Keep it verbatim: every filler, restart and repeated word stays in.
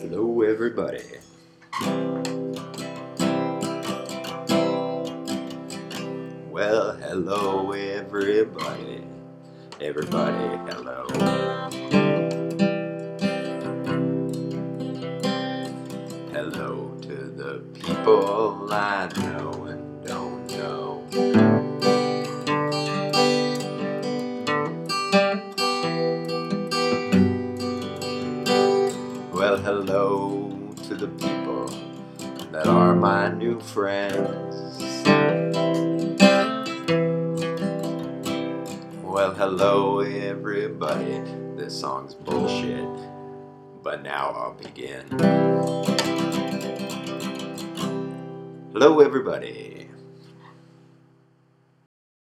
Hello, everybody. Well, hello, everybody. Everybody, hello. Hello to the people I know and don't know. Well, hello to the people that are my new friends. Well, hello, everybody. This song's bullshit, but now I'll begin. Hello, everybody.